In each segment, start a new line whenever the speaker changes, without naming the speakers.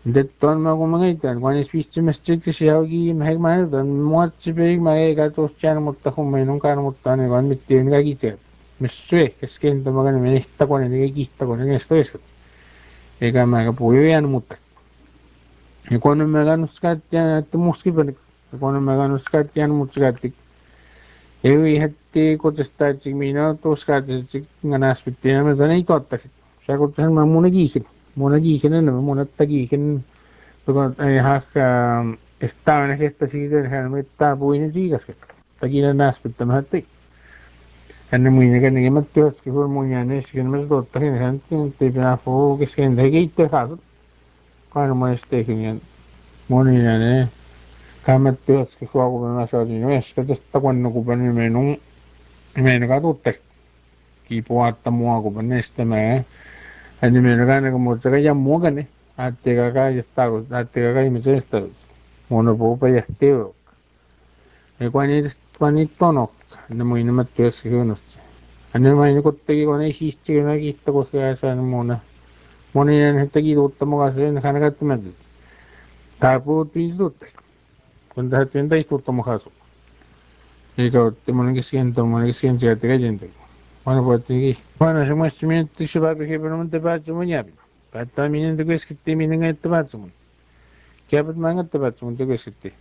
Detton magumangaitan quan ispistimestit kisiaugi mahegmanutan muatsipig maegatuschan mutta hummenun kan mutta ne quan mittiin kaikite missue keskento magan menihta quan ne kihta quan ne estois eikä mä puhujan mutta ja quan me ganuskat ja että muskipen quan me ganuskat ja mutskat ei heti kotestaatsi minä tuskat nganaspittiin me tänne totta se kun sen mä munakiikin enemmän munattakiikin tukon ei hakka estaban että siitä hän mittaa puinen siikas takia näspittämä heti hän muinen kan niin mä työskin kun mun jää neskin mä totta hän tyypinä fokuskin tekitte kaasut kainomaisteikin ja moni ne kammat työskin kun mä saatiin veska tästä kun kun minun katutte kipuatta mua kun nestämään hän minun kan kun mutta ja mua ne Attega kai tago attega kai me sesta mono popa ya teo e kwani tono ne mo ina matio sigonos ane mai ne kottegi kone histi na kitta ko sa mona moni ne tegi uttamo ga sen khana gat med tapu tizut kun da tenda istuttamo khaso e ka te mon ke siento te ga gente bueno pues tigi bueno se muestra se va que pero no te va a moñar Pata minin de gueskiti minin ay tabatsumun. Kiapat mga tabatsumun de gueskiti.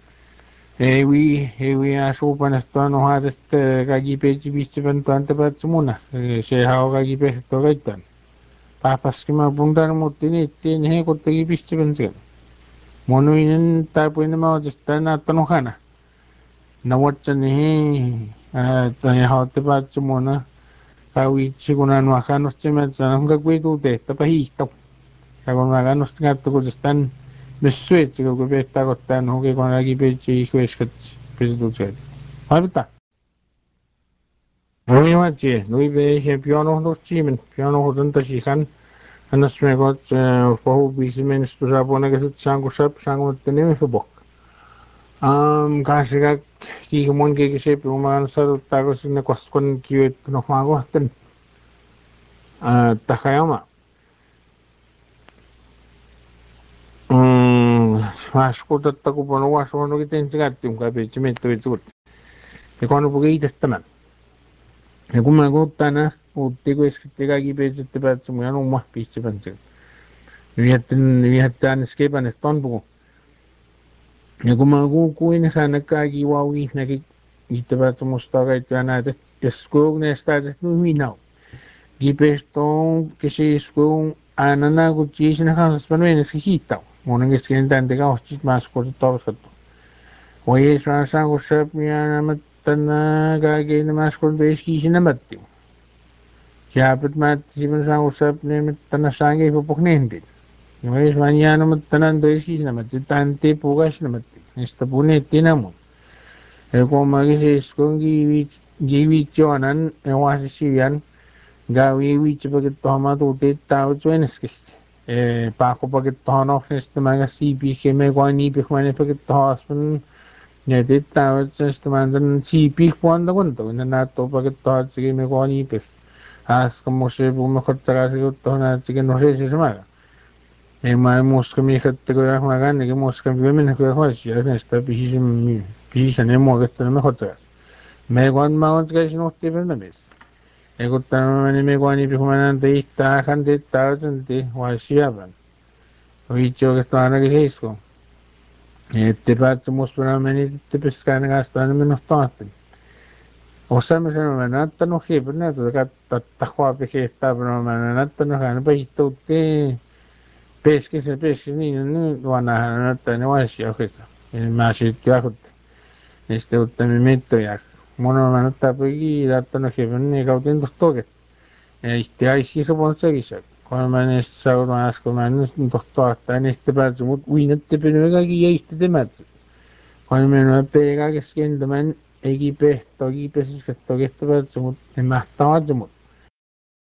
Ewi aso panas no hadas kagipe chibichi bantuan tabatsumuna. Se hao kagipe to gaitan. Papas ki mabungdan mo tin he ko tagibichi bansigan. Mono inin tapo ina mo jista na tanokana. Nawatsan he hao tabatsumuna. Kawichi kunan wakanos chimetsan hangga kwetu te tapahito. Con la ganos gato con están me suet que ve está gottan ho que con la gipechi hueskat pesucet habta noi machi noi be he piano no chimen piano ho tanta shihan anas me got fo bismen stura bona que sango sap sango tene me bok kasiga ki mon ke se puman sa tago sin kos kon kiwet no mago ten takayama ascoltattako pano waswano kitensigatti un capisci metto che tutto e quando poi testament e come gottana tutti questi tegagi pezzi per mu non ma pisci pensi vi hattan skepan estonbu e come go kuin sana kagi wawi na ki itabat mustaga itana de skog ne stad nu minau gipesto che si skog anana gucci na kan spanwen skita monen che skendan de gaus mas ko to Oye, Swansan usap niya naman gagay na maskul beski sinamati. Siyapat mat sibansan usap niya tanasangay pupuknindin. Oye, Swanya naman tanan beski sinamati. Tante pugas sinamati. Nesta punet tinamon. E kung magisis kung giwichonan, e wasisiyan, gawiwich pagit tohamatutit tao chueneski. E pako pagit tohanok nesta mga sipi keme kwa nipik mani pagit tohaspan Jadi tahu mandan sipih puan da kunto na nato paket to sige me ko ni pe as como se bu me khotta sige to na sige no se se maga e mai mos que mi khatte ko ya maga ne que mos que me ne ko ho si ne sta pi se ne mo que to me khotta me gon ma on que no te ben mes e ko ta me ko ni pe manan de sta kan de ta de wa si aban Oicho que sta na que hisko Ttipaatsumos meni tippiskäinen kanssa menos tahtin. Osaamme sanoa näyttä no hiipin näyttä katta huopi hiittää no näyttä no hän pehituutti peski niin nyt vanha näyttä ne vaisia oikeasta. Eli mä siitä jakutti. Ja sitten uttamme mittoja. Mono mä näyttää pegi näyttä no hiipin niin kautin toget. Ja sitten aisi sopon sekissä. Kun mä niistä sauran äsken mä nyt tohtoa, että niistä päätsi, mutta uinette pidä kaikki jäistä temättä. Kun minä pega kesken tämän ekipe toki pesis toki että mutta en mahtaa mutta